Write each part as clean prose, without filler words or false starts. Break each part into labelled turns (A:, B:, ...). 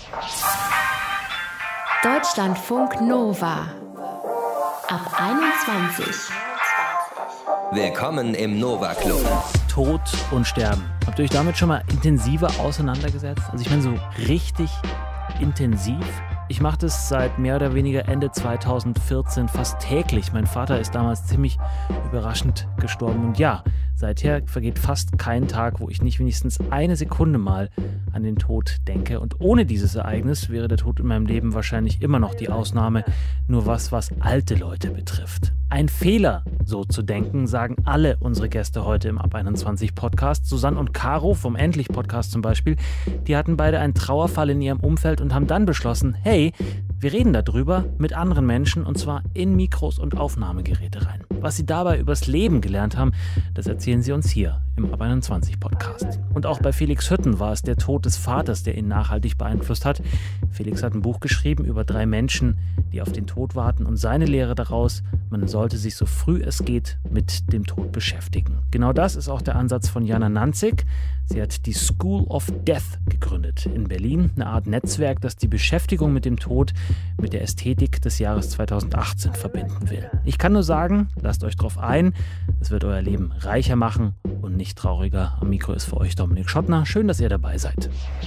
A: Deutschlandfunk Nova ab 21.
B: Willkommen im Nova Club.
C: Tod und Sterben. Habt ihr euch damit schon mal intensiver auseinandergesetzt? Also ich meine so richtig intensiv. Ich mache das seit mehr oder weniger Ende 2014 fast täglich. Mein Vater ist damals ziemlich überraschend gestorben. Und ja, seither vergeht fast kein Tag, wo ich nicht wenigstens eine Sekunde mal an den Tod denke. Und ohne dieses Ereignis wäre der Tod in meinem Leben wahrscheinlich immer noch die Ausnahme. Nur was alte Leute betrifft. Ein Fehler, so zu denken, sagen alle unsere Gäste heute im Ab 21 Podcast. Susanne und Caro vom Endlich Podcast zum Beispiel, die hatten beide einen Trauerfall in ihrem Umfeld und haben dann beschlossen, hey, wir reden darüber mit anderen Menschen und zwar in Mikros und Aufnahmegeräte rein. Was sie dabei übers Leben gelernt haben, das erzählen sie uns hier im Ab 21 Podcast. Und auch bei Felix Hütten war es der Tod des Vaters, der ihn nachhaltig beeinflusst hat. Felix hat ein Buch geschrieben über 3 Menschen, die auf den Tod warten und seine Lehre daraus, man sollte sich so früh es geht mit dem Tod beschäftigen. Genau das ist auch der Ansatz von Jana Nanzig. Sie hat die School of Death gegründet in Berlin, eine Art Netzwerk, das die Beschäftigung mit dem Tod mit der Ästhetik des Jahres 2018 verbinden will. Ich kann nur sagen, lasst euch drauf ein, es wird euer Leben reicher machen und nicht trauriger. Am Mikro ist für euch Dominik Schottner. Schön, dass ihr dabei seid.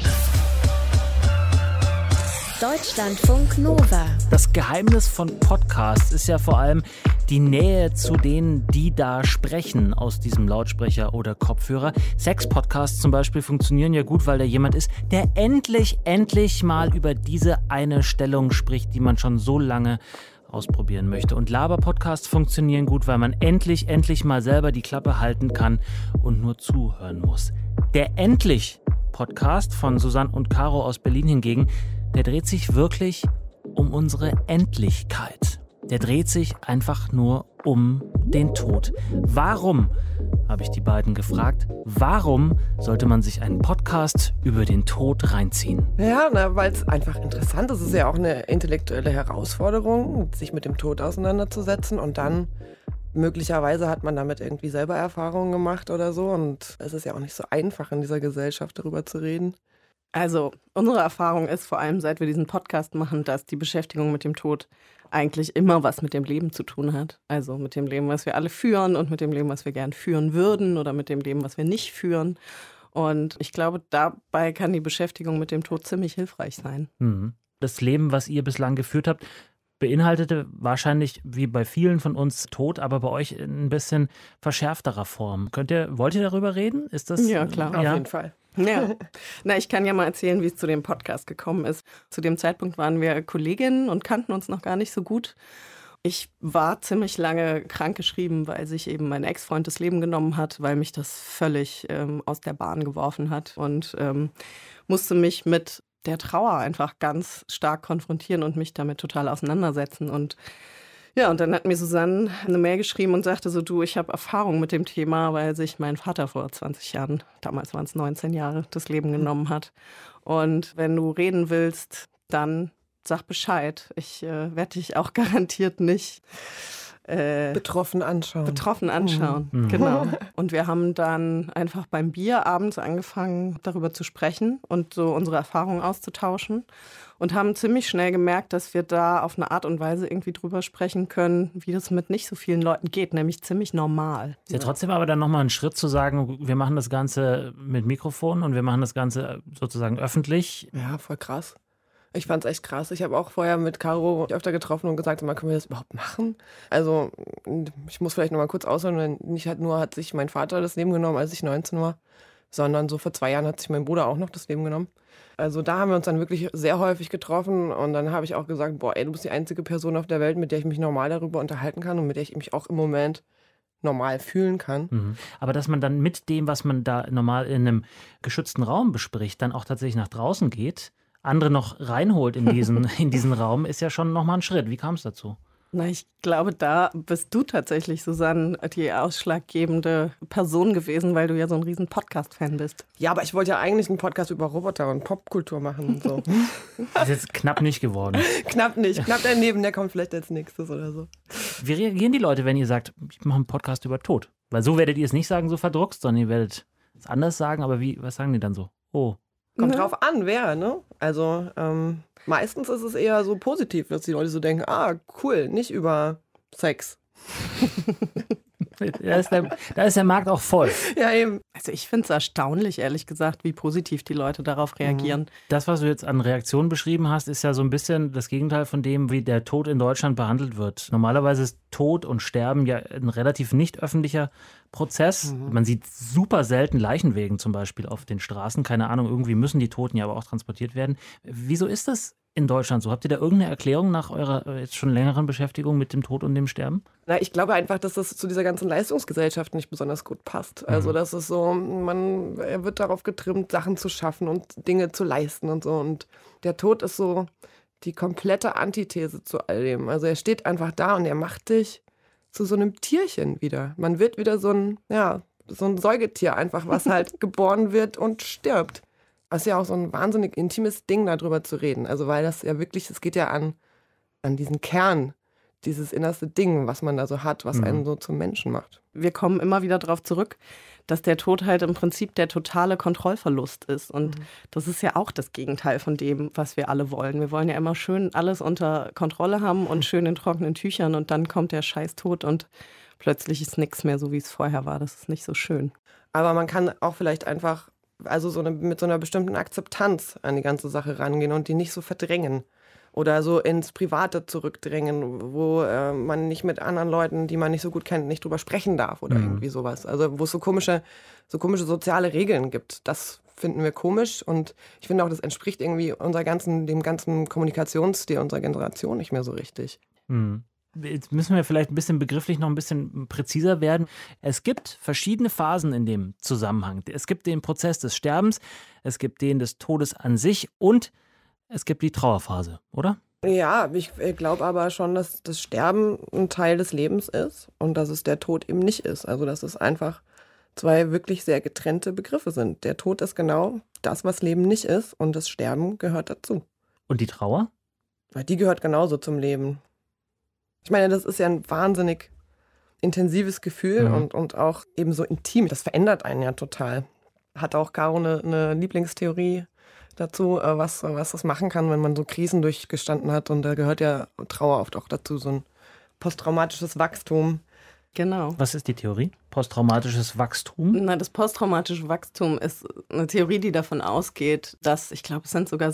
A: Deutschlandfunk Nova.
C: Das Geheimnis von Podcasts ist ja vor allem die Nähe zu denen, die da sprechen aus diesem Lautsprecher oder Kopfhörer. Sex-Podcasts zum Beispiel funktionieren ja gut, weil da jemand ist, der endlich mal über diese eine Stellung spricht, die man schon so lange ausprobieren möchte. Und Laber-Podcasts funktionieren gut, weil man endlich mal selber die Klappe halten kann und nur zuhören muss. Der Endlich-Podcast von Susanne und Caro aus Berlin hingegen, der dreht sich wirklich um unsere Endlichkeit. Der dreht sich einfach nur um den Tod. Warum, habe ich die beiden gefragt, warum sollte man sich einen Podcast über den Tod reinziehen?
D: Ja, weil es einfach interessant ist. Es ist ja auch eine intellektuelle Herausforderung, sich mit dem Tod auseinanderzusetzen und dann möglicherweise hat man damit irgendwie selber Erfahrungen gemacht oder so und es ist ja auch nicht so einfach in dieser Gesellschaft darüber zu reden.
E: Also unsere Erfahrung ist vor allem, seit wir diesen Podcast machen, dass die Beschäftigung mit dem Tod eigentlich immer was mit dem Leben zu tun hat. Also mit dem Leben, was wir alle führen und mit dem Leben, was wir gern führen würden oder mit dem Leben, was wir nicht führen. Und ich glaube, dabei kann die Beschäftigung mit dem Tod ziemlich hilfreich sein.
C: Das Leben, was ihr bislang geführt habt, beinhaltete wahrscheinlich, wie bei vielen von uns, Tod, aber bei euch in ein bisschen verschärfterer Form. Wollt ihr darüber reden? Ist das?
E: Ja, klar.
D: Auf jeden Fall.
E: Ja, ich kann ja mal erzählen, wie es zu dem Podcast gekommen ist. Zu dem Zeitpunkt waren wir Kolleginnen und kannten uns noch gar nicht so gut. Ich war ziemlich lange krankgeschrieben, weil sich eben mein Ex-Freund das Leben genommen hat, weil mich das völlig aus der Bahn geworfen hat und musste mich mit der Trauer einfach ganz stark konfrontieren und mich damit total auseinandersetzen. Und dann hat mir Susanne eine Mail geschrieben und sagte so, du, ich habe Erfahrung mit dem Thema, weil sich mein Vater vor 20 Jahren, damals waren es 19 Jahre, das Leben genommen hat. Und wenn du reden willst, dann sag Bescheid. Ich werde dich auch garantiert nicht
D: betroffen anschauen.
E: Genau. Und wir haben dann einfach beim Bier abends angefangen, darüber zu sprechen und so unsere Erfahrungen auszutauschen und haben ziemlich schnell gemerkt, dass wir da auf eine Art und Weise irgendwie drüber sprechen können, wie das mit nicht so vielen Leuten geht, nämlich ziemlich normal.
C: Ist ja trotzdem aber dann nochmal ein Schritt zu sagen, wir machen das Ganze mit Mikrofon und wir machen das Ganze sozusagen öffentlich.
D: Ja, voll krass. Ich fand's echt krass. Ich habe auch vorher mit Caro öfter getroffen und gesagt, können wir das überhaupt machen? Also ich muss vielleicht noch mal kurz ausholen, nicht nur hat sich mein Vater das Leben genommen, als ich 19 war, sondern so vor 2 Jahren hat sich mein Bruder auch noch das Leben genommen. Also da haben wir uns dann wirklich sehr häufig getroffen und dann habe ich auch gesagt, du bist die einzige Person auf der Welt, mit der ich mich normal darüber unterhalten kann und mit der ich mich auch im Moment normal fühlen kann.
C: Aber dass man dann mit dem, was man da normal in einem geschützten Raum bespricht, dann auch tatsächlich nach draußen geht, andere noch reinholt in diesen Raum, ist ja schon nochmal ein Schritt. Wie kam es dazu?
E: Ich glaube, da bist du tatsächlich, Susanne, die ausschlaggebende Person gewesen, weil du ja so ein riesen Podcast-Fan bist.
D: Ja, aber ich wollte ja eigentlich einen Podcast über Roboter und Popkultur machen und so.
C: Das ist jetzt knapp nicht geworden.
D: Knapp nicht. Knapp daneben, der kommt vielleicht als nächstes oder so.
C: Wie reagieren die Leute, wenn ihr sagt, ich mache einen Podcast über Tod? Weil so werdet ihr es nicht sagen, so verdruckst, sondern ihr werdet es anders sagen, aber was sagen die dann so? Oh.
D: Kommt drauf an, wer, ne? Also meistens ist es eher so positiv, dass die Leute so denken, cool, nicht über Sex.
C: Da ist der Markt auch voll.
D: Ja, eben.
E: Also ich finde es erstaunlich, ehrlich gesagt, wie positiv die Leute darauf reagieren.
C: Das, was du jetzt an Reaktionen beschrieben hast, ist ja so ein bisschen das Gegenteil von dem, wie der Tod in Deutschland behandelt wird. Normalerweise ist Tod und Sterben ja ein relativ nicht öffentlicher Prozess. Man sieht super selten Leichenwägen zum Beispiel auf den Straßen. Keine Ahnung, irgendwie müssen die Toten ja aber auch transportiert werden. Wieso ist das in Deutschland so? Habt ihr da irgendeine Erklärung nach eurer jetzt schon längeren Beschäftigung mit dem Tod und dem Sterben?
D: Na, ich glaube einfach, dass das zu dieser ganzen Leistungsgesellschaft nicht besonders gut passt. Also das ist so, er wird darauf getrimmt, Sachen zu schaffen und Dinge zu leisten und so. Und der Tod ist so die komplette Antithese zu all dem. Also er steht einfach da und er macht dich zu so einem Tierchen wieder. Man wird wieder so ein Säugetier einfach, was halt geboren wird und stirbt. Das ist ja auch so ein wahnsinnig intimes Ding, darüber zu reden. Also weil das ja wirklich, es geht ja an diesen Kern, dieses innerste Ding, was man da so hat, was einen so zum Menschen macht.
E: Wir kommen immer wieder darauf zurück, dass der Tod halt im Prinzip der totale Kontrollverlust ist. Und das ist ja auch das Gegenteil von dem, was wir alle wollen. Wir wollen ja immer schön alles unter Kontrolle haben und schön in trockenen Tüchern und dann kommt der scheiß Tod und plötzlich ist nichts mehr so, wie es vorher war. Das ist nicht so schön.
D: Aber man kann auch vielleicht einfach mit so einer bestimmten Akzeptanz an die ganze Sache rangehen und die nicht so verdrängen. Oder so ins Private zurückdrängen, wo man nicht mit anderen Leuten, die man nicht so gut kennt, nicht drüber sprechen darf oder irgendwie sowas. Also wo es so komische soziale Regeln gibt. Das finden wir komisch und ich finde auch, das entspricht irgendwie dem ganzen Kommunikationsstil unserer Generation nicht mehr so richtig.
C: Jetzt müssen wir vielleicht ein bisschen begrifflich noch ein bisschen präziser werden. Es gibt verschiedene Phasen in dem Zusammenhang. Es gibt den Prozess des Sterbens, es gibt den des Todes an sich und es gibt die Trauerphase, oder?
D: Ja, ich glaube aber schon, dass das Sterben ein Teil des Lebens ist und dass es der Tod eben nicht ist. Also dass es einfach zwei wirklich sehr getrennte Begriffe sind. Der Tod ist genau das, was Leben nicht ist und das Sterben gehört dazu.
C: Und die Trauer?
D: Weil die gehört genauso zum Leben. Ich meine, das ist ja ein wahnsinnig intensives Gefühl und auch eben so intim. Das verändert einen ja total. Hat auch Caro eine Lieblingstheorie dazu, was das machen kann, wenn man so Krisen durchgestanden hat. Und da gehört ja Trauer oft auch dazu, so ein posttraumatisches Wachstum.
E: Genau.
C: Was ist die Theorie? Posttraumatisches Wachstum?
E: Na, das posttraumatische Wachstum ist eine Theorie, die davon ausgeht, dass, ich glaube, es sind sogar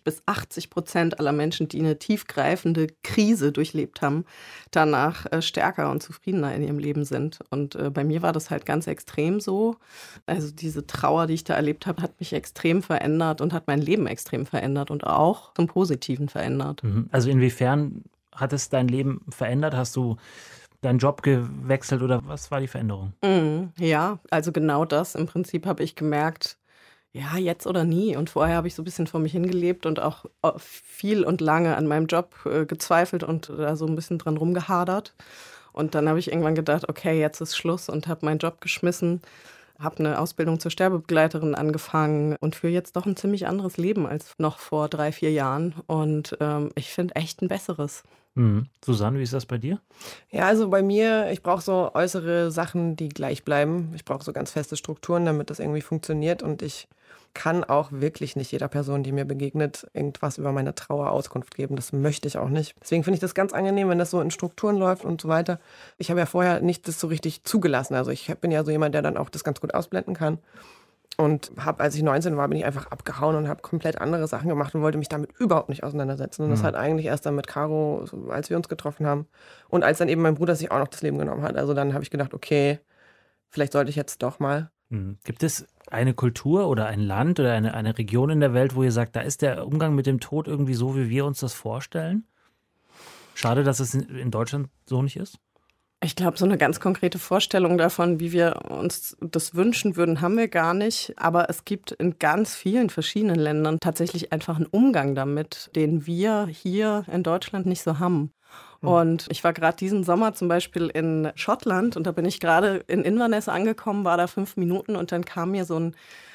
E: 60-80% aller Menschen, die eine tiefgreifende Krise durchlebt haben, danach stärker und zufriedener in ihrem Leben sind. Und bei mir war das halt ganz extrem so. Also diese Trauer, die ich da erlebt habe, hat mich extrem verändert und hat mein Leben extrem verändert und auch zum Positiven verändert.
C: Also inwiefern hat es dein Leben verändert? Hast du deinen Job gewechselt oder was war die Veränderung?
E: Ja, also genau das. Im Prinzip habe ich gemerkt, ja, jetzt oder nie. Und vorher habe ich so ein bisschen vor mich hingelebt und auch viel und lange an meinem Job gezweifelt und da so ein bisschen dran rumgehadert. Und dann habe ich irgendwann gedacht, okay, jetzt ist Schluss und habe meinen Job geschmissen, habe eine Ausbildung zur Sterbebegleiterin angefangen und führe jetzt doch ein ziemlich anderes Leben als noch vor 3-4 Jahren. Und ich finde echt ein besseres.
C: Susanne, wie ist das bei dir?
D: Ja, also bei mir, ich brauche so äußere Sachen, die gleich bleiben. Ich brauche so ganz feste Strukturen, damit das irgendwie funktioniert. Und ich kann auch wirklich nicht jeder Person, die mir begegnet, irgendwas über meine Trauer Auskunft geben. Das möchte ich auch nicht. Deswegen finde ich das ganz angenehm, wenn das so in Strukturen läuft und so weiter. Ich habe ja vorher nicht das so richtig zugelassen. Also ich bin ja so jemand, der dann auch das ganz gut ausblenden kann. Und als ich 19 war, bin ich einfach abgehauen und habe komplett andere Sachen gemacht und wollte mich damit überhaupt nicht auseinandersetzen. Und das hat eigentlich erst dann mit Caro, als wir uns getroffen haben und als dann eben mein Bruder sich auch noch das Leben genommen hat. Also dann habe ich gedacht, okay, vielleicht sollte ich jetzt doch mal.
C: Gibt es eine Kultur oder ein Land oder eine Region in der Welt, wo ihr sagt, da ist der Umgang mit dem Tod irgendwie so, wie wir uns das vorstellen? Schade, dass es in Deutschland so nicht ist.
E: Ich glaube, so eine ganz konkrete Vorstellung davon, wie wir uns das wünschen würden, haben wir gar nicht. Aber es gibt in ganz vielen verschiedenen Ländern tatsächlich einfach einen Umgang damit, den wir hier in Deutschland nicht so haben. Und ich war gerade diesen Sommer zum Beispiel in Schottland und da bin ich gerade in Inverness angekommen, war da 5 Minuten und dann kam mir so ein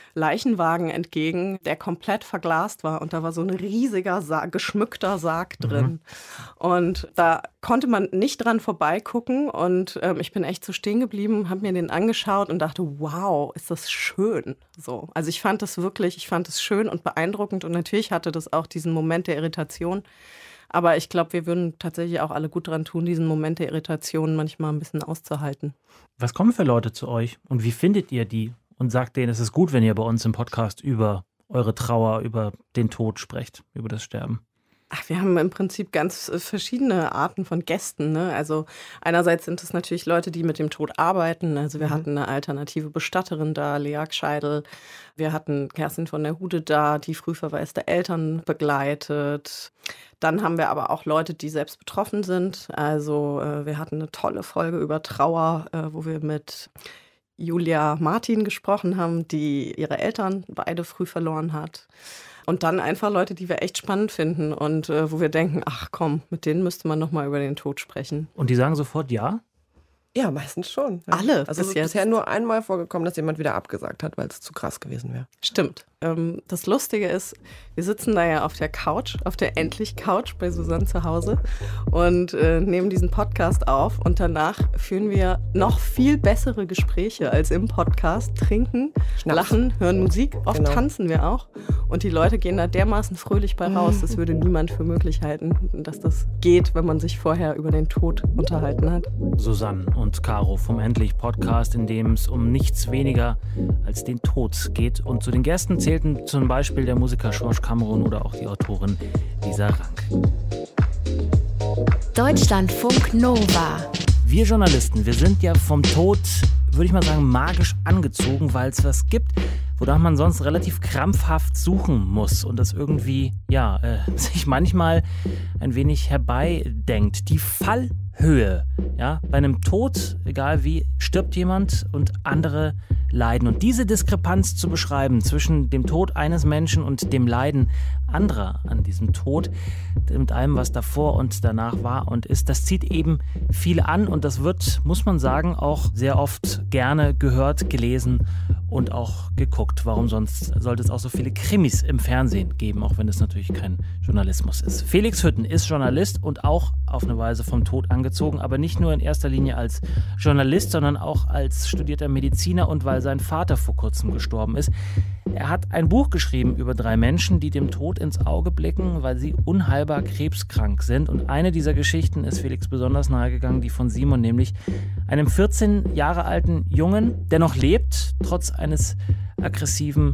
E: Leichenwagen entgegen, der komplett verglast war und da war so ein riesiger geschmückter Sarg drin. Und da konnte man nicht dran vorbeigucken und ich bin echt so stehen geblieben, habe mir den angeschaut und dachte, wow, ist das schön. So. Also ich fand das schön und beeindruckend und natürlich hatte das auch diesen Moment der Irritation. Aber ich glaube, wir würden tatsächlich auch alle gut dran tun, diesen Moment der Irritation manchmal ein bisschen auszuhalten.
C: Was kommen für Leute zu euch und wie findet ihr die? Und sagt denen, es ist gut, wenn ihr bei uns im Podcast über eure Trauer, über den Tod sprecht, über das Sterben.
E: Ach, wir haben im Prinzip ganz verschiedene Arten von Gästen, ne? Also einerseits sind es natürlich Leute, die mit dem Tod arbeiten. Also wir hatten eine alternative Bestatterin da, Lea Gscheidel. Wir hatten Kerstin von der Hude da, die frühverwaiste Eltern begleitet. Dann haben wir aber auch Leute, die selbst betroffen sind. Also wir hatten eine tolle Folge über Trauer, wo wir mit Julia Martin gesprochen haben, die ihre Eltern beide früh verloren hat. Und dann einfach Leute, die wir echt spannend finden und wo wir denken, ach komm, mit denen müsste man nochmal über den Tod sprechen.
C: Und die sagen sofort ja?
D: Ja, meistens schon. Ja.
E: Alle.
D: Also es ist bisher nur einmal vorgekommen, dass jemand wieder abgesagt hat, weil es zu krass gewesen wäre.
E: Stimmt. Das Lustige ist, wir sitzen da ja auf der Couch, auf der Endlich-Couch bei Susanne zu Hause und nehmen diesen Podcast auf und danach führen wir noch viel bessere Gespräche als im Podcast, trinken, lachen, hören Musik, oft tanzen wir auch und die Leute gehen da dermaßen fröhlich bei raus, das würde niemand für möglich halten, dass das geht, wenn man sich vorher über den Tod unterhalten hat.
C: Susanne und Caro vom Endlich-Podcast, in dem es um nichts weniger als den Tod geht. Und zu den Gästen zählten zum Beispiel der Musiker Schorsch Kamerun oder auch die Autorin Lisa Rank.
A: Deutschlandfunk Nova.
C: Wir Journalisten, wir sind ja vom Tod, würde ich mal sagen, magisch angezogen, weil es was gibt, wonach man sonst relativ krampfhaft suchen muss und das irgendwie, sich manchmal ein wenig herbeidenkt. Die Fallhöhe, bei einem Tod, egal wie, stirbt jemand und andere leiden. Und diese Diskrepanz zu beschreiben zwischen dem Tod eines Menschen und dem Leiden anderer an diesem Tod, mit allem, was davor und danach war und ist, das zieht eben viele an und das wird, muss man sagen, auch sehr oft gerne gehört, gelesen und auch geguckt. Warum sonst sollte es auch so viele Krimis im Fernsehen geben, auch wenn es natürlich kein Journalismus ist. Felix Hütten ist Journalist und auch auf eine Weise vom Tod angezogen, aber nicht nur in erster Linie als Journalist, sondern auch als studierter Mediziner und weil sein Vater vor kurzem gestorben ist. Er hat ein Buch geschrieben über 3 Menschen, die dem Tod ins Auge blicken, weil sie unheilbar krebskrank sind. Und eine dieser Geschichten ist Felix besonders nahegegangen, die von Simon, nämlich einem 14 Jahre alten Jungen, der noch lebt, trotz eines aggressiven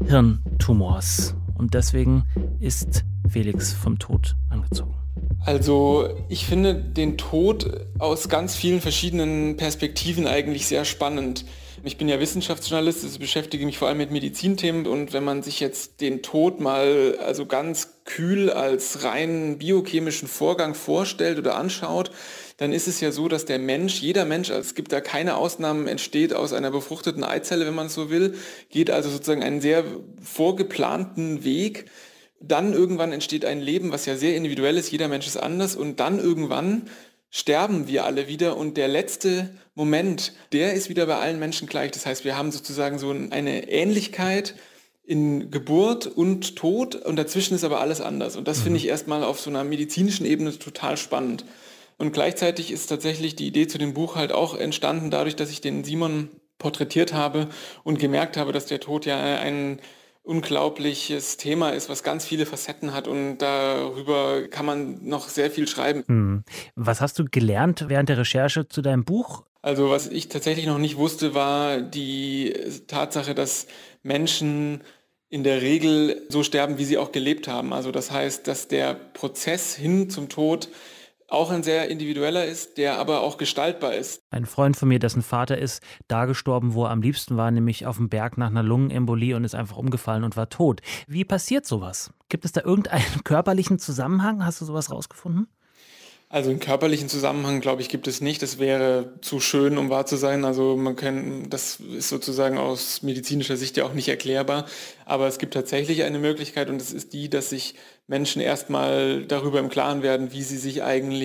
C: Hirntumors. Und deswegen ist Felix vom Tod angezogen.
B: Also ich finde den Tod aus ganz vielen verschiedenen Perspektiven eigentlich sehr spannend. Ich bin ja Wissenschaftsjournalist, also beschäftige mich vor allem mit Medizinthemen und wenn man sich jetzt den Tod mal also ganz kühl als rein biochemischen Vorgang vorstellt oder anschaut, dann ist es ja so, dass der Mensch, jeder Mensch, also es gibt da keine Ausnahmen, entsteht aus einer befruchteten Eizelle, wenn man es so will, geht also sozusagen einen sehr vorgeplanten Weg. Dann irgendwann entsteht ein Leben, was ja sehr individuell ist, jeder Mensch ist anders und dann irgendwann sterben wir alle wieder und der letzte Moment, der ist wieder bei allen Menschen gleich. Das heißt, wir haben sozusagen so eine Ähnlichkeit in Geburt und Tod und dazwischen ist aber alles anders. Und das finde ich erstmal auf so einer medizinischen Ebene total spannend. Und gleichzeitig ist tatsächlich die Idee zu dem Buch halt auch entstanden, dadurch, dass ich den Simon porträtiert habe und gemerkt habe, dass der Tod ja ein unglaubliches Thema ist, was ganz viele Facetten hat und darüber kann man noch sehr viel schreiben.
C: Was hast du gelernt während der Recherche zu deinem Buch?
B: Also was ich tatsächlich noch nicht wusste, war die Tatsache, dass Menschen in der Regel so sterben, wie sie auch gelebt haben. Also das heißt, dass der Prozess hin zum Tod auch ein sehr individueller ist, der aber auch gestaltbar ist.
C: Ein Freund von mir, dessen Vater ist da gestorben, wo er am liebsten war, nämlich auf dem Berg nach einer Lungenembolie und ist einfach umgefallen und war tot. Wie passiert sowas? Gibt es da irgendeinen körperlichen Zusammenhang? Hast du sowas rausgefunden?
B: Also einen körperlichen Zusammenhang, glaube ich, gibt es nicht. Das wäre zu schön, um wahr zu sein. Also das ist sozusagen aus medizinischer Sicht ja auch nicht erklärbar. Aber es gibt tatsächlich eine Möglichkeit und das ist die, dass sich Menschen erstmal darüber im Klaren werden, wie sie sich eigentlich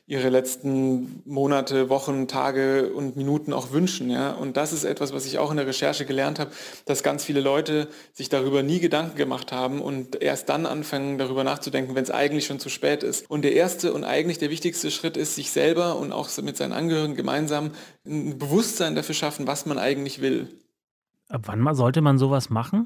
B: ihre letzten Monate, Wochen, Tage und Minuten auch wünschen. Ja? Und das ist etwas, was ich auch in der Recherche gelernt habe, dass ganz viele Leute sich darüber nie Gedanken gemacht haben und erst dann anfangen, darüber nachzudenken, wenn es eigentlich schon zu spät ist. Und der erste und eigentlich der wichtigste Schritt ist, sich selber und auch mit seinen Angehörigen gemeinsam ein Bewusstsein dafür schaffen, was man eigentlich will.
C: Ab wann sollte man sowas machen?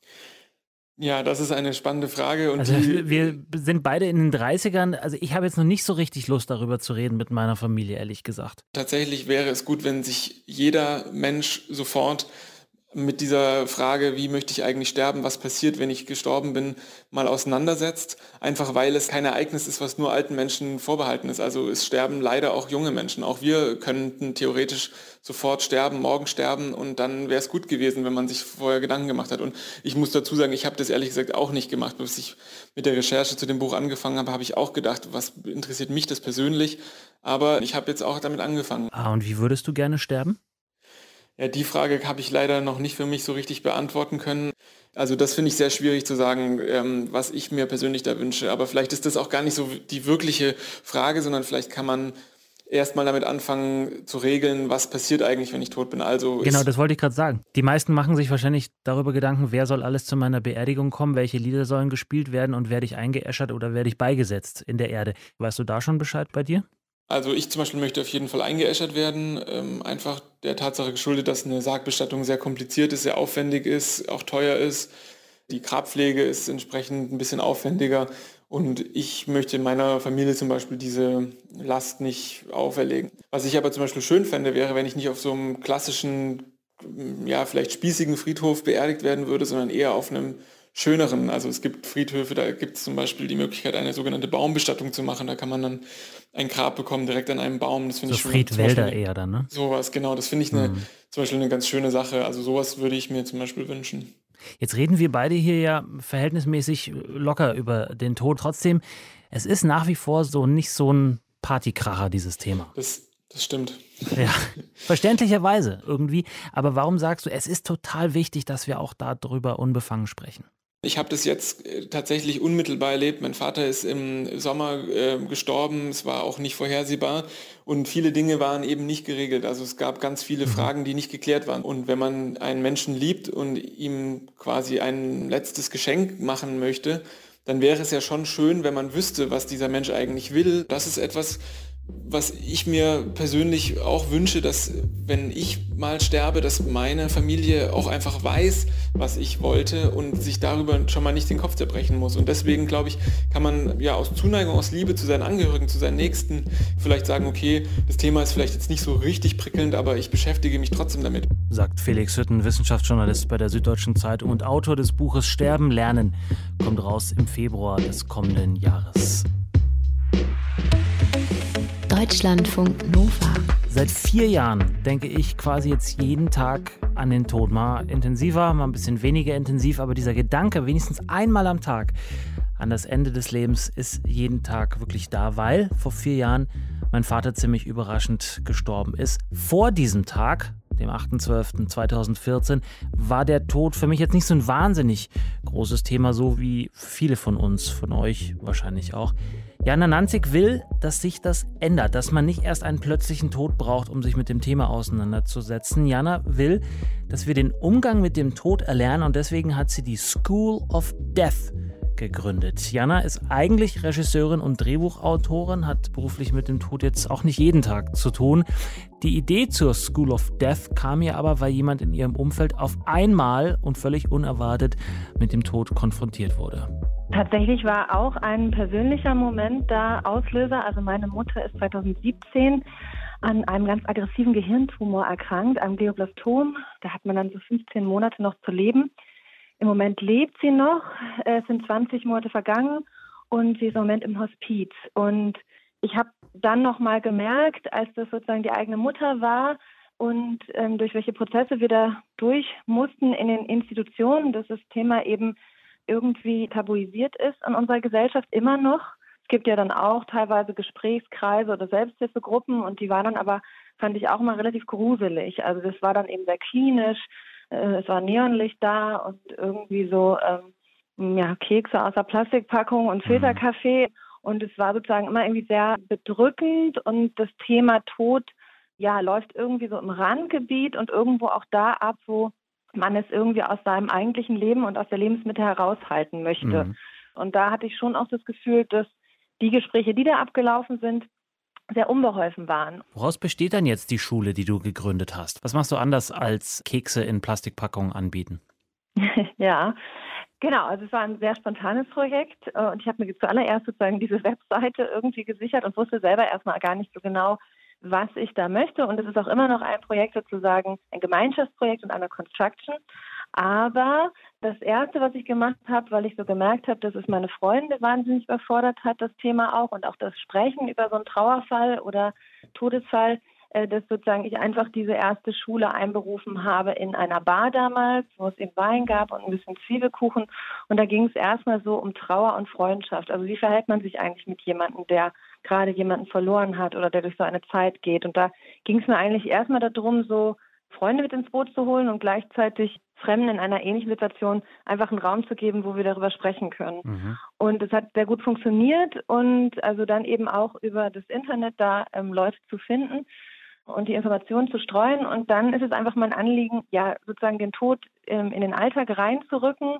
B: Ja, das ist eine spannende Frage. Und
C: also wir sind beide in den 30ern. Also ich habe jetzt noch nicht so richtig Lust, darüber zu reden mit meiner Familie, ehrlich gesagt.
B: Tatsächlich wäre es gut, wenn sich jeder Mensch sofort mit dieser Frage, wie möchte ich eigentlich sterben, was passiert, wenn ich gestorben bin, mal auseinandersetzt. Einfach weil es kein Ereignis ist, was nur alten Menschen vorbehalten ist. Also es sterben leider auch junge Menschen. Auch wir könnten theoretisch sofort sterben, morgen sterben und dann wäre es gut gewesen, wenn man sich vorher Gedanken gemacht hat. Und ich muss dazu sagen, ich habe das ehrlich gesagt auch nicht gemacht. Bis ich mit der Recherche zu dem Buch angefangen habe, habe ich auch gedacht, was interessiert mich das persönlich? Aber ich habe jetzt auch damit angefangen.
C: Und wie würdest du gerne sterben?
B: Ja, die Frage habe ich leider noch nicht für mich so richtig beantworten können. Also das finde ich sehr schwierig zu sagen, was ich mir persönlich da wünsche. Aber vielleicht ist das auch gar nicht so die wirkliche Frage, sondern vielleicht kann man erst mal damit anfangen zu regeln, was passiert eigentlich, wenn ich tot bin. Also
C: genau, das wollte ich gerade sagen. Die meisten machen sich wahrscheinlich darüber Gedanken, wer soll alles zu meiner Beerdigung kommen, welche Lieder sollen gespielt werden und werde ich eingeäschert oder werde ich beigesetzt in der Erde. Weißt du da schon Bescheid bei dir?
B: Also ich zum Beispiel möchte auf jeden Fall eingeäschert werden, einfach der Tatsache geschuldet, dass eine Sargbestattung sehr kompliziert ist, sehr aufwendig ist, auch teuer ist. Die Grabpflege ist entsprechend ein bisschen aufwendiger und ich möchte meiner Familie zum Beispiel diese Last nicht auferlegen. Was ich aber zum Beispiel schön fände, wäre, wenn ich nicht auf so einem klassischen, ja vielleicht spießigen Friedhof beerdigt werden würde, sondern eher auf einem schöneren. Also es gibt Friedhöfe, da gibt es zum Beispiel die Möglichkeit, eine sogenannte Baumbestattung zu machen. Da kann man dann ein Grab bekommen, direkt an einem Baum. Das finde ich schon.
C: Friedwälder eher dann, ne?
B: Sowas, genau. Das finde ich zum Beispiel eine ganz schöne Sache. Also sowas würde ich mir zum Beispiel wünschen.
C: Jetzt reden wir beide hier ja verhältnismäßig locker über den Tod. Trotzdem, es ist nach wie vor nicht so ein Partykracher, dieses Thema.
B: Das stimmt.
C: Ja, verständlicherweise irgendwie. Aber warum sagst du, es ist total wichtig, dass wir auch darüber unbefangen sprechen?
B: Ich habe das jetzt tatsächlich unmittelbar erlebt. Mein Vater ist im Sommer gestorben. Es war auch nicht vorhersehbar. Und viele Dinge waren eben nicht geregelt. Also es gab ganz viele Fragen, die nicht geklärt waren. Und wenn man einen Menschen liebt und ihm quasi ein letztes Geschenk machen möchte, dann wäre es ja schon schön, wenn man wüsste, was dieser Mensch eigentlich will. Das ist etwas, was ich mir persönlich auch wünsche, dass wenn ich mal sterbe, dass meine Familie auch einfach weiß, was ich wollte und sich darüber schon mal nicht den Kopf zerbrechen muss. Und deswegen, glaube ich, kann man ja aus Zuneigung, aus Liebe zu seinen Angehörigen, zu seinen Nächsten vielleicht sagen, okay, das Thema ist vielleicht jetzt nicht so richtig prickelnd, aber ich beschäftige mich trotzdem damit.
C: Sagt Felix Hütten, Wissenschaftsjournalist bei der Süddeutschen Zeitung und Autor des Buches Sterben lernen, kommt raus im Februar des kommenden Jahres.
A: Deutschlandfunk Nova.
C: Seit 4 Jahren denke ich quasi jetzt jeden Tag an den Tod. Mal intensiver, mal ein bisschen weniger intensiv, aber dieser Gedanke, wenigstens einmal am Tag an das Ende des Lebens, ist jeden Tag wirklich da, weil vor 4 Jahren mein Vater ziemlich überraschend gestorben ist. Vor diesem Tag, dem 8.12.2014, war der Tod für mich jetzt nicht so ein wahnsinnig großes Thema, so wie viele von uns, von euch wahrscheinlich auch. Jana Nanzig will, dass sich das ändert, dass man nicht erst einen plötzlichen Tod braucht, um sich mit dem Thema auseinanderzusetzen. Jana will, dass wir den Umgang mit dem Tod erlernen und deswegen hat sie die School of Death gegründet. Jana ist eigentlich Regisseurin und Drehbuchautorin, hat beruflich mit dem Tod jetzt auch nicht jeden Tag zu tun. Die Idee zur School of Death kam ihr aber, weil jemand in ihrem Umfeld auf einmal und völlig unerwartet mit dem Tod konfrontiert wurde.
F: Tatsächlich war auch ein persönlicher Moment da Auslöser. Also meine Mutter ist 2017 an einem ganz aggressiven Gehirntumor erkrankt, einem Glioblastom. Da hat man dann so 15 Monate noch zu leben. Im Moment lebt sie noch, es sind 20 Monate vergangen und sie ist im Moment im Hospiz. Und ich habe dann nochmal gemerkt, als das sozusagen die eigene Mutter war und durch welche Prozesse wir da durch mussten in den Institutionen, dass das Thema eben irgendwie tabuisiert ist in unserer Gesellschaft immer noch. Es gibt ja dann auch teilweise Gesprächskreise oder Selbsthilfegruppen und die waren dann aber, fand ich auch mal relativ gruselig. Also das war dann eben sehr klinisch, es war Neonlicht da und irgendwie so Kekse aus der Plastikpackung und Filterkaffee. Und es war sozusagen immer irgendwie sehr bedrückend und das Thema Tod, ja, läuft irgendwie so im Randgebiet und irgendwo auch da ab, wo man es irgendwie aus seinem eigentlichen Leben und aus der Lebensmitte heraushalten möchte.
C: Mhm.
F: Und da hatte ich schon auch das Gefühl, dass die Gespräche, die da abgelaufen sind, sehr unbeholfen waren.
C: Woraus besteht dann jetzt die Schule, die du gegründet hast? Was machst du anders als Kekse in Plastikpackungen anbieten?
F: Ja, genau. Also es war ein sehr spontanes Projekt und ich habe mir zuallererst sozusagen diese Webseite irgendwie gesichert und wusste selber erstmal gar nicht so genau, was ich da möchte. Und es ist auch immer noch ein Projekt sozusagen, ein Gemeinschaftsprojekt und eine Construction. Aber das Erste, was ich gemacht habe, weil ich so gemerkt habe, dass es meine Freunde wahnsinnig überfordert hat, das Thema auch und auch das Sprechen über so einen Trauerfall oder Todesfall, dass sozusagen ich einfach diese erste Schule einberufen habe in einer Bar damals, wo es eben Wein gab und ein bisschen Zwiebelkuchen. Und da ging es erstmal so um Trauer und Freundschaft. Also wie verhält man sich eigentlich mit jemandem, der gerade jemanden verloren hat oder der durch so eine Zeit geht. Und da ging es mir eigentlich erstmal darum, so Freunde mit ins Boot zu holen und gleichzeitig Fremden in einer ähnlichen Situation einfach einen Raum zu geben, wo wir darüber sprechen können.
C: Mhm.
F: Und es hat sehr gut funktioniert und also dann eben auch über das Internet da Leute zu finden und die Informationen zu streuen. Und dann ist es einfach mein Anliegen, ja, sozusagen den Tod in den Alltag reinzurücken,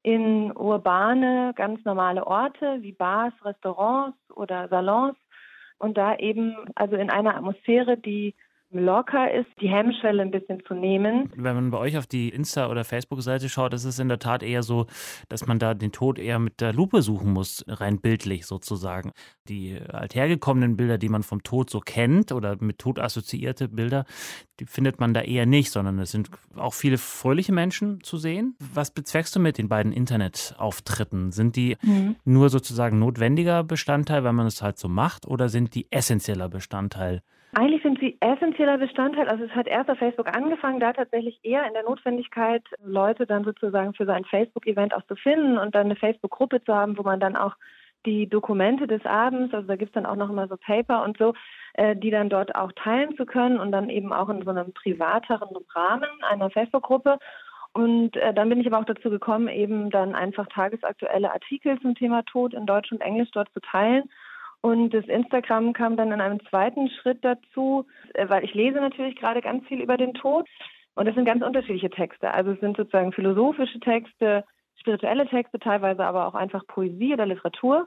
F: in urbane, ganz normale Orte wie Bars, Restaurants oder Salons und da eben also in einer Atmosphäre, die locker ist, die Hemmschwelle ein bisschen zu nehmen.
C: Wenn man bei euch auf die Insta- oder Facebook-Seite schaut, ist es in der Tat eher so, dass man da den Tod eher mit der Lupe suchen muss, rein bildlich sozusagen. Die althergekommenen Bilder, die man vom Tod so kennt oder mit Tod assoziierte Bilder, die findet man da eher nicht, sondern es sind auch viele fröhliche Menschen zu sehen. Was bezweckst du mit den beiden Internetauftritten? Sind die nur sozusagen notwendiger Bestandteil, weil man es halt so macht, oder sind die essentieller Bestandteil?
F: Eigentlich sind sie essentieller Bestandteil. Also es hat erst auf Facebook angefangen, da tatsächlich eher in der Notwendigkeit, Leute dann sozusagen für sein Facebook-Event auch zu finden und dann eine Facebook-Gruppe zu haben, wo man dann auch die Dokumente des Abends, also da gibt es dann auch noch immer so Paper und so, die dann dort auch teilen zu können und dann eben auch in so einem privateren Rahmen einer Facebook-Gruppe. Und dann bin ich aber auch dazu gekommen, eben dann einfach tagesaktuelle Artikel zum Thema Tod in Deutsch und Englisch dort zu teilen. Und das Instagram kam dann in einem zweiten Schritt dazu, weil ich lese natürlich gerade ganz viel über den Tod. Und es sind ganz unterschiedliche Texte. Also es sind sozusagen philosophische Texte, spirituelle Texte, teilweise aber auch einfach Poesie oder Literatur.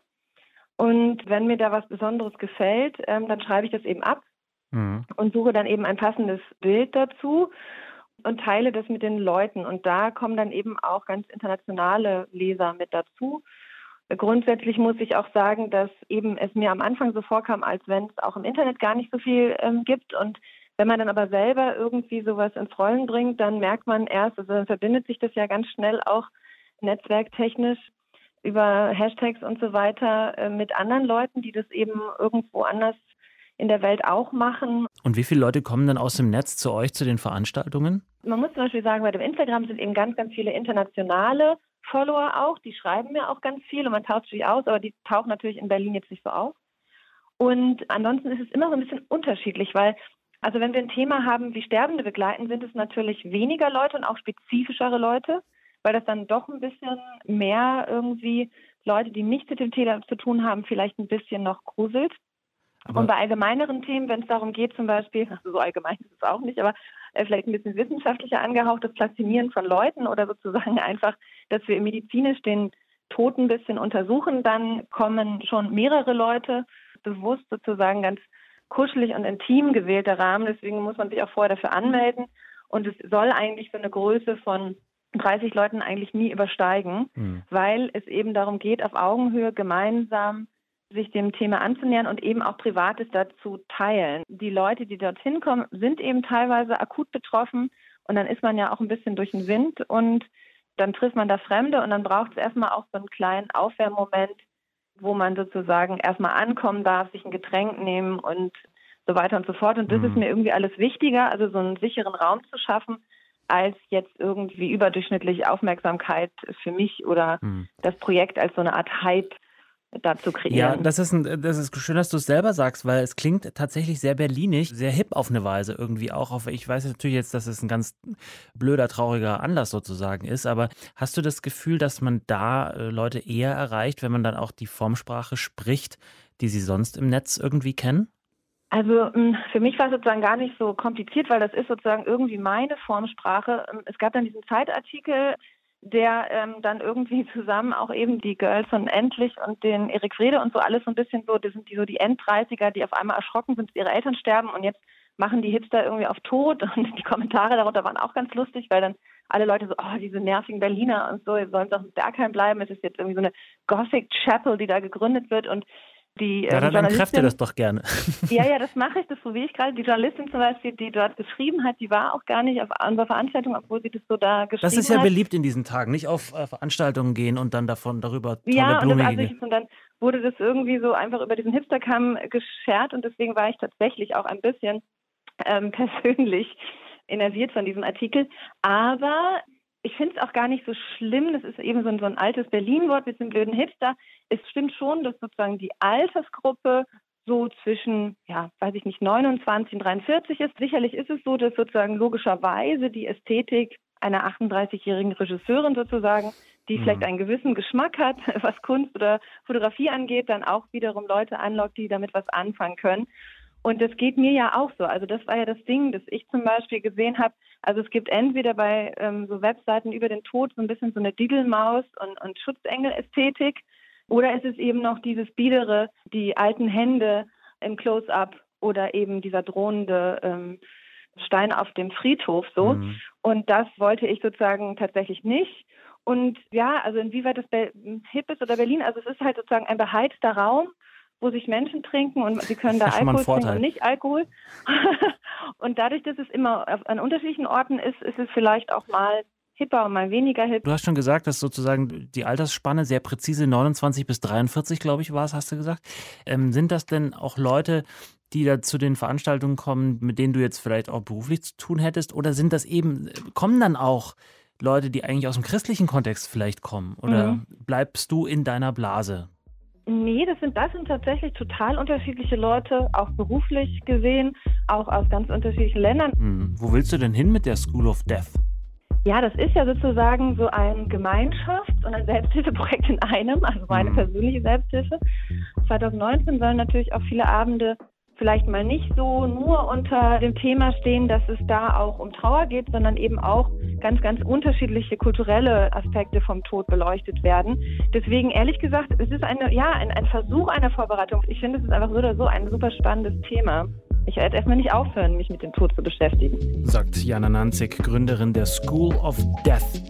F: Und wenn mir da was Besonderes gefällt, dann schreibe ich das eben ab und suche dann eben ein passendes Bild dazu und teile das mit den Leuten. Und da kommen dann eben auch ganz internationale Leser mit dazu. Grundsätzlich muss ich auch sagen, dass eben es mir am Anfang so vorkam, als wenn es auch im Internet gar nicht so viel gibt. Und wenn man dann aber selber irgendwie sowas ins Rollen bringt, dann merkt man erst, also dann verbindet sich das ja ganz schnell auch netzwerktechnisch über Hashtags und so weiter mit anderen Leuten, die das eben irgendwo anders in der Welt auch machen.
C: Und wie viele Leute kommen dann aus dem Netz zu euch, zu den Veranstaltungen?
F: Man muss zum Beispiel sagen, bei dem Instagram sind eben ganz, ganz viele internationale Follower auch, die schreiben mir auch ganz viel und man tauscht sich aus, aber die tauchen natürlich in Berlin jetzt nicht so auf. Und ansonsten ist es immer so ein bisschen unterschiedlich, weil, also wenn wir ein Thema haben wie Sterbende begleiten, sind es natürlich weniger Leute und auch spezifischere Leute, weil das dann doch ein bisschen mehr irgendwie Leute, die nichts mit dem Thema zu tun haben, vielleicht ein bisschen noch gruselt. Und bei allgemeineren Themen, wenn es darum geht, zum Beispiel, also so allgemein ist es auch nicht, aber vielleicht ein bisschen wissenschaftlicher angehaucht, das Plazinieren von Leuten oder sozusagen einfach, dass wir medizinisch den Tod ein bisschen untersuchen, dann kommen schon mehrere Leute, bewusst sozusagen ganz kuschelig und intim gewählter Rahmen. Deswegen muss man sich auch vorher dafür anmelden. Und es soll eigentlich so eine Größe von 30 Leuten eigentlich nie übersteigen, weil es eben darum geht, auf Augenhöhe gemeinsam sich dem Thema anzunähern und eben auch Privates dazu teilen. Die Leute, die dorthin kommen, sind eben teilweise akut betroffen und dann ist man ja auch ein bisschen durch den Wind und dann trifft man da Fremde und dann braucht es erstmal auch so einen kleinen Aufwärmmoment, wo man sozusagen erstmal ankommen darf, sich ein Getränk nehmen und so weiter und so fort. Und das ist mir irgendwie alles wichtiger, also so einen sicheren Raum zu schaffen, als jetzt irgendwie überdurchschnittliche Aufmerksamkeit für mich oder das Projekt als so eine Art Hype da zu kreieren.
C: Ja, das ist schön, dass du es selber sagst, weil es klingt tatsächlich sehr berlinisch, sehr hip auf eine Weise irgendwie auch. Ich weiß natürlich jetzt, dass es ein ganz blöder, trauriger Anlass sozusagen ist, aber hast du das Gefühl, dass man da Leute eher erreicht, wenn man dann auch die Formsprache spricht, die sie sonst im Netz irgendwie kennen?
F: Also für mich war es sozusagen gar nicht so kompliziert, weil das ist sozusagen irgendwie meine Formsprache. Es gab dann diesen Zeitartikel, der dann irgendwie zusammen auch eben die Girls von Endlich und den Erik Frede und so alles so ein bisschen so, das sind die End-30er, die auf einmal erschrocken sind, dass ihre Eltern sterben und jetzt machen die Hipster irgendwie auf Tod und die Kommentare darunter waren auch ganz lustig, weil dann alle Leute so, diese nervigen Berliner und so, ihr sollt doch in Bergheim bleiben, es ist jetzt irgendwie so eine Gothic Chapel, die da gegründet wird und die
C: dann entkräfte das doch gerne.
F: Ja, das mache ich, das probiere ich gerade. Die Journalistin zum Beispiel, die dort geschrieben hat, die war auch gar nicht auf unserer Veranstaltung, obwohl sie das so da geschrieben hat.
C: Das ist ja beliebt in diesen Tagen, nicht auf Veranstaltungen gehen und dann darüber tolle
F: ja,
C: blumige...
F: und dann wurde das irgendwie so einfach über diesen Hipsterkamm geschert und deswegen war ich tatsächlich auch ein bisschen persönlich innerviert von diesem Artikel. Aber ich finde es auch gar nicht so schlimm. Das ist eben so ein altes Berlin-Wort mit dem blöden Hipster. Es stimmt schon, dass sozusagen die Altersgruppe so zwischen, 29 und 43 ist. Sicherlich ist es so, dass sozusagen logischerweise die Ästhetik einer 38-jährigen Regisseurin sozusagen, die vielleicht einen gewissen Geschmack hat, was Kunst oder Fotografie angeht, dann auch wiederum Leute anlockt, die damit was anfangen können. Und das geht mir ja auch so. Also das war ja das Ding, das ich zum Beispiel gesehen habe. Also es gibt entweder bei so Webseiten über den Tod so ein bisschen so eine Diddelmaus und Schutzengel-Ästhetik oder es ist eben noch dieses Biedere, die alten Hände im Close-Up oder eben dieser drohende Stein auf dem Friedhof so. Und das wollte ich sozusagen tatsächlich nicht. Und ja, also inwieweit das hip ist oder Berlin, also es ist halt sozusagen ein beheizter Raum, wo sich Menschen trinken und sie können da Alkohol trinken und nicht Alkohol. Und dadurch, dass es immer an unterschiedlichen Orten ist, ist es vielleicht auch mal hipper und mal weniger hip.
C: Du hast schon gesagt, dass sozusagen die Altersspanne sehr präzise 29 bis 43, glaube ich, war es, hast du gesagt. Sind das denn auch Leute, die da zu den Veranstaltungen kommen, mit denen du jetzt vielleicht auch beruflich zu tun hättest? Oder kommen dann auch Leute, die eigentlich aus dem christlichen Kontext vielleicht kommen? Oder bleibst du in deiner Blase?
F: Nee, das sind tatsächlich total unterschiedliche Leute, auch beruflich gesehen, auch aus ganz unterschiedlichen Ländern.
C: Wo willst du denn hin mit der School of Death?
F: Ja, das ist ja sozusagen so ein Gemeinschafts- und ein Selbsthilfeprojekt in einem, also meine persönliche Selbsthilfe. 2019 sollen natürlich auch viele Abende vielleicht mal nicht so nur unter dem Thema stehen, dass es da auch um Trauer geht, sondern eben auch ganz, ganz unterschiedliche kulturelle Aspekte vom Tod beleuchtet werden. Deswegen, ehrlich gesagt, es ist ein Versuch einer Vorbereitung. Ich finde, es ist einfach so oder so ein super spannendes Thema. Ich werde erstmal nicht aufhören, mich mit dem Tod zu beschäftigen. Sagt
C: Jana Nanzig, Gründerin der School of Death.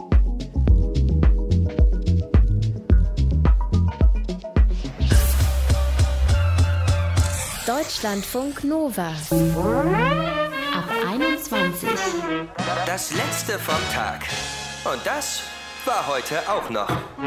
A: Deutschlandfunk Nova. Ab 21.
G: Das letzte vom Tag. Und das war heute auch noch.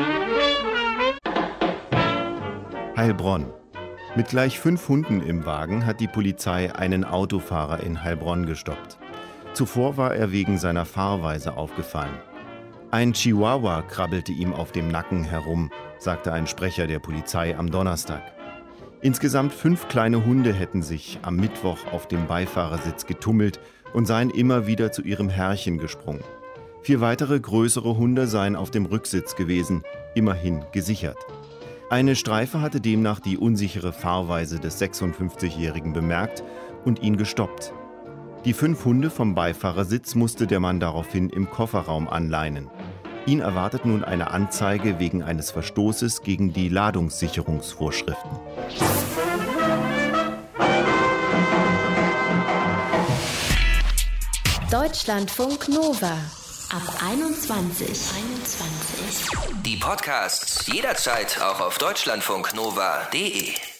H: Heilbronn. Mit gleich 5 Hunden im Wagen hat die Polizei einen Autofahrer in Heilbronn gestoppt. Zuvor war er wegen seiner Fahrweise aufgefallen. Ein Chihuahua krabbelte ihm auf dem Nacken herum, sagte ein Sprecher der Polizei am Donnerstag. Insgesamt 5 kleine Hunde hätten sich am Mittwoch auf dem Beifahrersitz getummelt und seien immer wieder zu ihrem Herrchen gesprungen. 4 weitere größere Hunde seien auf dem Rücksitz gewesen, immerhin gesichert. Eine Streife hatte demnach die unsichere Fahrweise des 56-Jährigen bemerkt und ihn gestoppt. Die 5 Hunde vom Beifahrersitz musste der Mann daraufhin im Kofferraum anleinen. Ihn erwartet nun eine Anzeige wegen eines Verstoßes gegen die Ladungssicherungsvorschriften.
A: Deutschlandfunk Nova. Ab 21.
G: Die Podcasts jederzeit auch auf deutschlandfunknova.de.